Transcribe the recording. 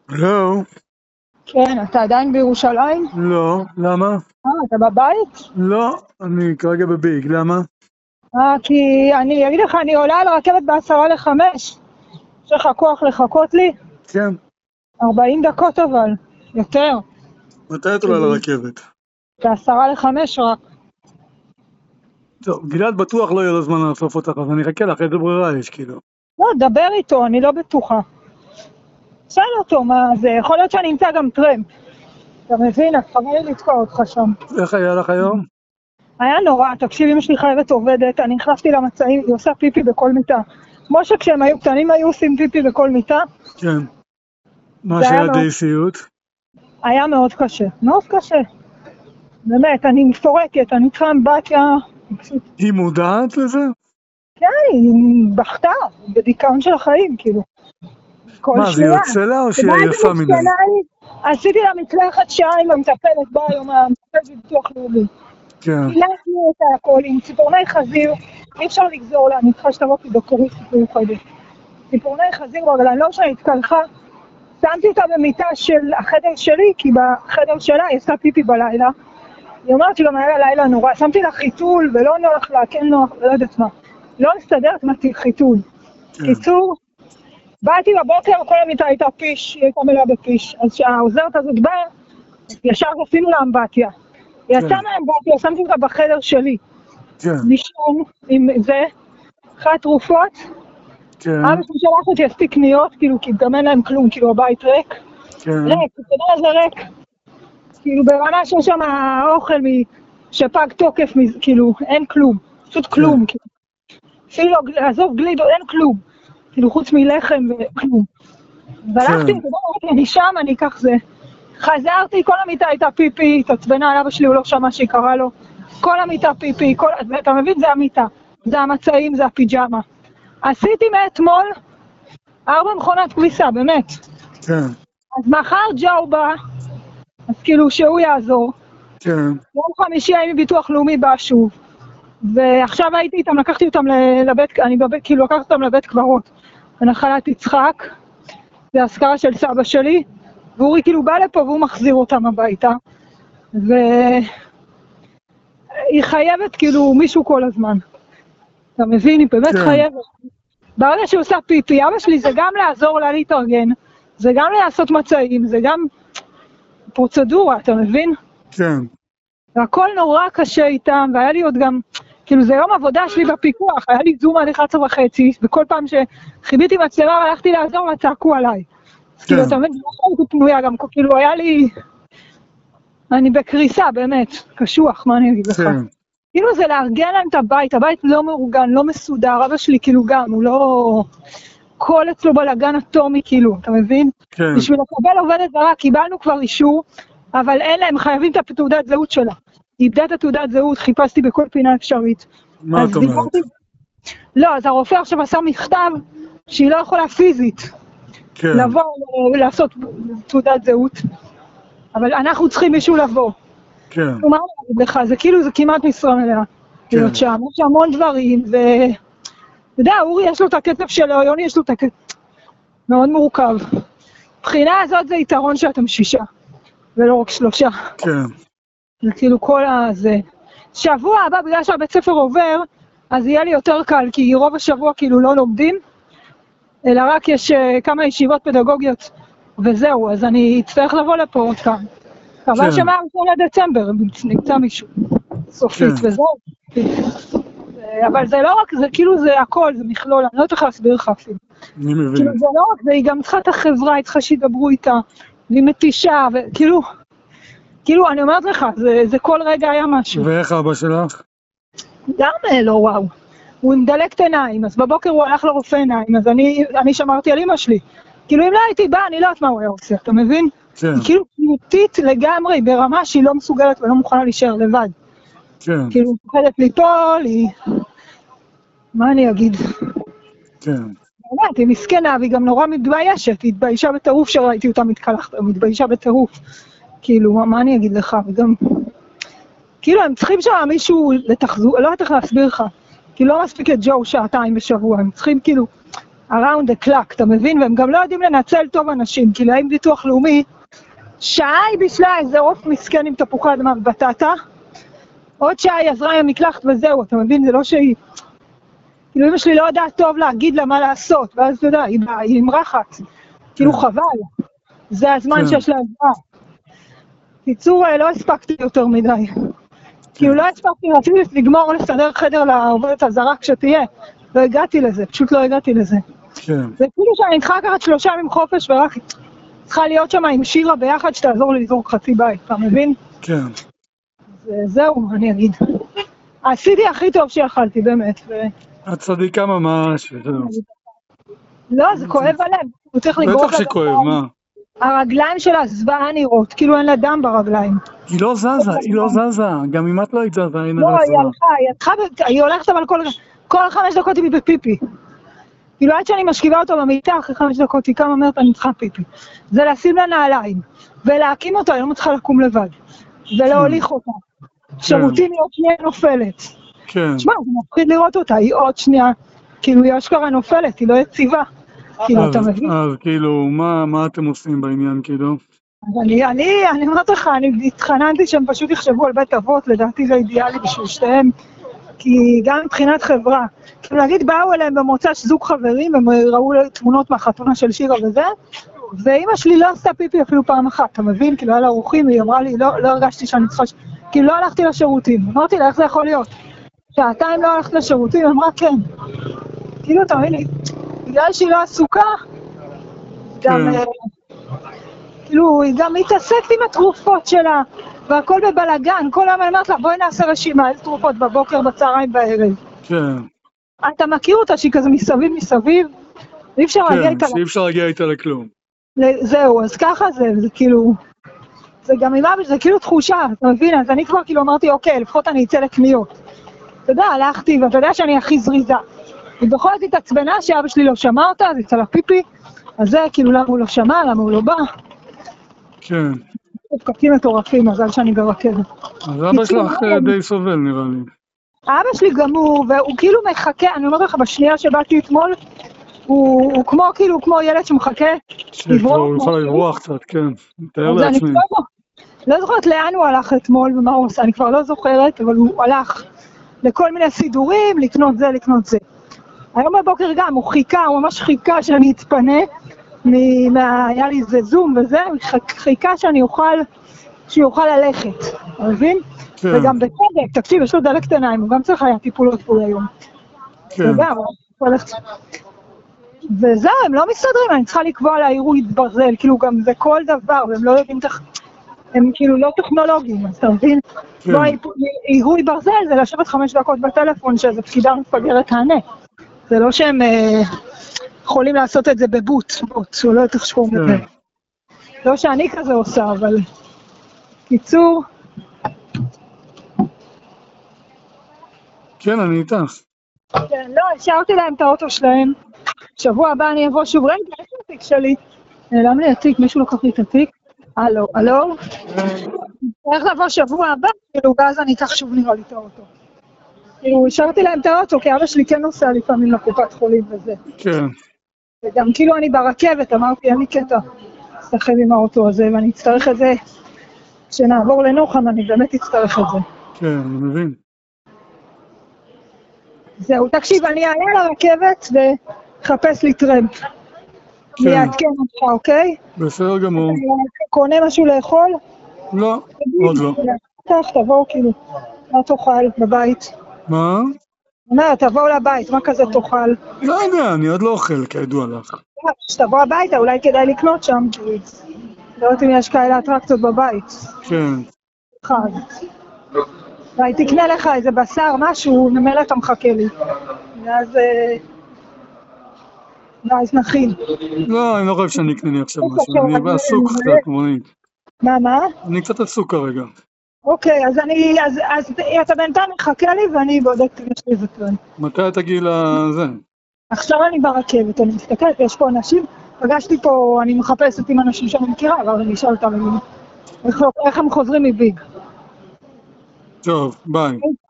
לא, כן, אתה עדיין בירושלים? לא, למה? אתה בבית? לא, אני כרגע בביג, למה? כי אני אגיד לך, אני עולה על הרכבת ב4:50. יש לך כוח לחכות לי? כן, 40 דקות אבל, יותר. מתי את עולה כאילו, לרכבת? ב4:50 רק. טוב, גלעד בטוח לא יהיה לו זמן לאסוף אותך, אז אני אחכה לך, איזה ברירה יש, כאילו. לא, דבר איתו, אני לא בטוחה. שאל אותו, מה זה, יכול להיות שאני אמצא גם טרמפ. אתה מבין? אז חבל לי לתקוע אותך שם. איך היה לך היום? היה נורא, תקשיב, אמא שלי חייבת עובדת, אני נכנסתי למצעים, היא עושה פיפי בכל מיטה. כמו שכשהם היו קטנים היו עושים פיפי בכל מיטה. כן. מה זה היה שהיה מאוד, די סיוט? היה מאוד קשה, מאוד קשה. באמת, אני מפורקת, אני צריכה אמבטיה, פשוט, היא מודעת לזה? כן, היא בכתה, בדיכאון של החיים, כאילו, כל מה, זה שנייה. יוצא לה או שהיא ומה איזה עייפה מדי? מסכנה היא? עשיתי לה מקלחת שעה עם המטפלת, באה היום המטפלת בביטוח לאומי. כן, קילחנו אותה הכל עם ציפורני חזיר, אי אפשר לגזור לה, אני צריכה שתבוא כדוקטוריסטית מיוחדת. ציפורני חזיר ברגליים, לא שאני התקלחה, שמתי אותה במיטה של החדר שלי, כי בחדר שלה היא עשתה פיפי בלילה. היא אומרת שגם היה לה לילה נורא, שמתי לה חיתול ולא נוח לה, כן נוח, לא יודעת מה. לא מסתדרת, אמרתי חיתול. כן, קיצור, באתי בבוקר, כל המיטה הייתה פיש, היא הייתה מלאה בפיש. אז כשהעוזרת הזאת באה, ישר עשינו לה אמבטיה. היא כן, יצאה מהאמבטיה, שמתי אותה בחדר שלי. כן, לישון עם זה, אחת תרופות. כן, אבא שלי שלח אותי עשיתי קניות, כאילו, כי גם אין להם כלום, כאילו הבית ריק. כן, ריק, אתה יודע איזה ריק. כאילו ברמה שיש שם האוכל שפג תוקף, כאילו, אין כלום. פשוט כן, כלום, כאילו. אפילו לא, עזוב גלידות, אין כלום. כאילו, חוץ מלחם וכלום. והלכתי, כן, אתה יודע, אני שם, אני אקח זה. חזרתי, כל המיטה הייתה פיפי, התעצבנה על אבא שלי, הוא לא שמע שהיא קראה לו. כל המיטה פיפי, אתה מבין? זה המיטה. זה המצעים, זה הפיג'מה. עשיתי מאתמול 4 מכונת כביסה, באמת. כן, אז מחר ג'ו בא, אז כאילו שהוא יעזור. כן, יום חמישי הייתי ביטוח לאומי בא שוב. ועכשיו הייתי איתם, לקחתי אותם לבית, כאילו לקחתי אותם לבית קברות. בנחלת יצחק, זה אזכרה של סבא שלי, ואורי כאילו בא לפה והוא מחזיר אותם הביתה. והיא חייבת כאילו מישהו כל הזמן. אתה מבין? היא באמת כן, חייבת. ברגע שהוא עושה פיפי, אבא שלי זה גם לעזור לה להתארגן, זה גם לעשות מצעים, זה גם פרוצדורה, אתה מבין? כן, והכל נורא קשה איתם, והיה לי עוד גם, כאילו זה יום עבודה שלי בפיקוח, היה לי זום עד 11:30, וכל פעם שחיביתי מצלמה והלכתי לעזור לה, צעקו עליי. אז כאילו, כן, אתה מבין, לא הייתי פנויה, גם כאילו היה לי, אני בקריסה, באמת, קשוח, מה אני אגיד לך? כן, כאילו זה לארגן להם את הבית, הבית לא מאורגן, לא מסודר, אבא שלי כאילו גם, הוא לא... כל אצלו בלגן אטומי, כאילו, אתה מבין? כן, בשביל לקבל עובדת זרה, קיבלנו כבר אישור, אבל אין להם, חייבים את התעודת זהות שלה. היא איבדה את התעודת זהות, חיפשתי בכל פינה אפשרית. מה את אז אומרת? דיברתי... לא, אז הרופא עכשיו עשה מכתב שהיא לא יכולה פיזית כן, לבוא לעשות תעודת זהות, אבל אנחנו צריכים מישהו לבוא. כן, מה אני אגיד לך, זה כאילו, זה כמעט משרה מלאה. כן, להיות שם, יש המון דברים, אתה יודע, אורי יש לו את הקצב שלו, יוני יש לו את הקצב, מאוד מורכב. מבחינה הזאת זה יתרון שאתם 6, ולא רק 3. כן, זה כאילו כל הזה. שבוע הבא, בגלל שהבית ספר עובר, אז יהיה לי יותר קל, כי רוב השבוע כאילו לא לומדים, אלא רק יש כמה ישיבות פדגוגיות, וזהו, אז אני אצטרך לבוא לפה עוד כאן. אבל שמה-1 לדצמבר, נמצא מישהו, סופית, וזהו. אבל זה לא רק, זה כאילו זה הכל, זה מכלול, אני לא צריכה להסביר לך אפילו. אני מבין. כאילו זה לא רק, זה היא גם צריכה את החברה, היא צריכה שידברו איתה, והיא מתישה, וכאילו, אני אומרת לך, זה כל רגע היה משהו. ואיך אבא שלך? גם לא וואו. הוא עם דלקת עיניים, אז בבוקר הוא הלך לרופא עיניים, אז אני שמרתי על אמא שלי. כאילו אם לא הייתי באה, אני לא יודעת מה הוא היה עושה, אתה מבין? כן, היא כאילו פניותית לגמרי, ברמה שהיא לא מסוגלת ולא מוכנה להישאר לבד. כן, כאילו מפחדת ליפול, מה אני אגיד? כן, באמת, היא מסכנה, והיא גם נורא מתביישת, היא התביישה בטירוף שראיתי אותה מתקלחת, היא מתביישה בטירוף. כאילו, מה אני אגיד לך? וגם, כאילו, הם צריכים שם מישהו לתחזור, לא יודעת איך להסביר לך. כאילו, לא מספיק את ג'ו 2 שעתיים בשבוע, הם צריכים כאילו around the clock, אתה מבין? והם גם לא יודעים לנצל טוב אנשים, כי להם ביטוח לאומי, שעה היא בשלה איזה עוף מסכן עם תפוחי אדמה ובטטה, עוד שעה היא עזרה עם המקלחת וזהו, אתה מבין? זה לא שהיא... כאילו אמא שלי לא יודעת טוב להגיד לה מה לעשות, ואז אתה יודע, היא נמרחת, כאילו חבל, זה הזמן שיש לה עזרה. קיצור, לא הספקתי יותר מדי. כאילו לא הספקתי, רציתי לגמור לסדר חדר לעובדת הזרה כשתהיה, לא הגעתי לזה, פשוט לא הגעתי לזה. כן. זה כאילו שאני צריכה לקחת 3 ימים חופש ורק צריכה להיות שם עם שירה ביחד שתעזור לי לזרוק חצי בית, אתה מבין? כן. זהו, אני אגיד. עשיתי הכי טוב שיכלתי, באמת. את צדיקה ממש, וזהו. לא, זה כואב הלב, הוא צריך לגרוק בטח שכואב, מה? הרגליים שלה זוועה נראות, כאילו אין לה דם ברגליים. היא לא זזה, גם אם את לא היית זזה, אין לא, לה היא הולכת אבל כל 5 דקות היא בפיפי. כאילו עד שאני משכיבה אותו במיטה, אחרי 5 דקות היא קמה אומרת, אני צריכה פיפי. זה לשים לה נעליים, ולהקים אותה, היא לא מצליחה לקום לבד, ולהוליך אותה. שירותים היא עוד שנייה נופלת. כן. תשמע, זה מפחיד לראות אותה, היא עוד שנייה, כאילו היא אשכרה נופלת, היא לא יציבה. כאילו, אתה מבין? אז כאילו, מה אתם עושים בעניין, כאילו? אני אומרת לך, אני התחננתי שהם פשוט יחשבו על בית אבות, לדעתי זה אידיאלי בשביל שתיהם, כי גם מבחינת חברה, כאילו להגיד, באו אליהם במוצ"ש זוג חברים, הם ראו תמונות מהחתונה של שירה וזה, ואמא שלי לא עשתה פיפי אפילו פעם אחת, אתה מבין? כאילו, היה לה אורחים, היא אמרה לי, לא הרגשתי שאני צריכה, כאילו לא הלכתי לשירותים, אמרתי לה, איך זה יכול להיות? שעתיים לא הלכת לשירותים, אמרה כן. כאילו, אתה מבין, בגלל שהיא לא עסוקה, גם, כאילו, היא גם מתעסקת עם התרופות שלה, והכל בבלגן, כל היום אני אומרת לה, בואי נעשה רשימה, איזה תרופות בבוקר, בצהריים, בערב. כן. אתה מכיר אותה שהיא כזה מסביב, אי אפשר להגיע איתה. כן, שאי אפשר להגיע איתה לכלום. זהו, אז ככה זה כאילו, זה גם זה כאילו תחושה, אתה מבין? אז אני כבר כאילו אמרתי, אוקיי, לפחות אני אצא לקניות. אתה יודע, הלכתי, ואתה יודע שאני הכי זריזה. ובכל זאת התעצבנה שאבא שלי לא שמע אותה, אז יצא לה פיפי, אז זה כאילו למה הוא לא שמע, למה הוא לא בא. כן. פקקים מטורפים, מזל שאני ברכבת. אז אבא שלך די סובל נראה לי. אבא שלי גמור, והוא כאילו מחכה, אני אומרת לך, בשנייה שבאתי אתמול, הוא כמו ילד שמחכה לברוח. הוא יכול לברוח קצת, כן. מתאר לעצמי. לא זוכרת לאן הוא הלך אתמול ומה הוא עושה, אני כבר לא זוכרת, אבל הוא הלך לכל מיני סידורים, לקנות זה, לקנות זה. היום בבוקר גם, הוא ממש חיכה שאני אתפנה, היה לי איזה זום וזה, חיכה שיוכל ללכת, אתה מבין? כן. וגם בצדק, תקשיב, יש לו דלקת עיניים, הוא גם צריך היה טיפול רפואי היום. כן. וזהו, הם לא מסתדרים, אני צריכה לקבוע לה עירוי ברזל, כאילו גם זה כל דבר, והם לא יודעים, הם כאילו לא טכנולוגיים, אז אתה מבין? לא, עירוי ברזל זה לשבת 5 דקות בטלפון, שזה פקידה מפגרת הענה. זה לא שהם יכולים לעשות את זה בבוט, הוא לא יותר שקום בזה. לא שאני כזה עושה, אבל קיצור. כן, אני איתך. כן, לא, השארתי להם את האוטו שלהם. שבוע הבא אני אבוא שוב, רגע, איך התיק שלי? נעלם לי התיק, מישהו לקח לי את התיק? הלו? איך לבוא שבוע הבא? כאילו, ואז אני אקח שוב נראה לי את האוטו. כאילו, השארתי להם את האוטו, כי אבא שלי כן נוסע לפעמים לקופת חולים וזה. כן. וגם כאילו אני ברכבת, אמרתי, אין לי קטע להסתחב עם האוטו הזה, ואני אצטרך את זה, כשנעבור לנוחם, אני באמת אצטרך את זה. כן, אני מבין. זהו, תקשיב, אני אעלה לרכבת וחפש לי טרמפ. אני אעדכן אותך, אוקיי? בסדר גמור. אתה קונה משהו לאכול? לא, עוד לא. תבואו כאילו, מה תאכל בבית? מה? תבואו לבית, מה כזה תאכל? לא יודע, אני עוד לא אוכל, כידוע לך. כשתבוא הביתה, אולי כדאי לקנות שם, כי לא יודעת אם יש כאלה אטרקציות בבית. כן. אחד. אולי תקנה לך איזה בשר, משהו, ממילא אתה מחכה לי. ואז נכין. לא, אני לא חושב שאני אקנה לי עכשיו משהו, אני בעסוק קצת, כמוני. מה? אני קצת עסוק כרגע. אוקיי, אז אתה בינתיים מחכה לי ואני בודקת אם יש לי איזה טרן. מתי תגיעי לזה? עכשיו אני ברכבת, אני מסתכלת, יש פה אנשים, פגשתי פה, אני מחפשת עם אנשים שאני מכירה, אבל אני אשאל אותם איך הם חוזרים מביג. טוב, ביי.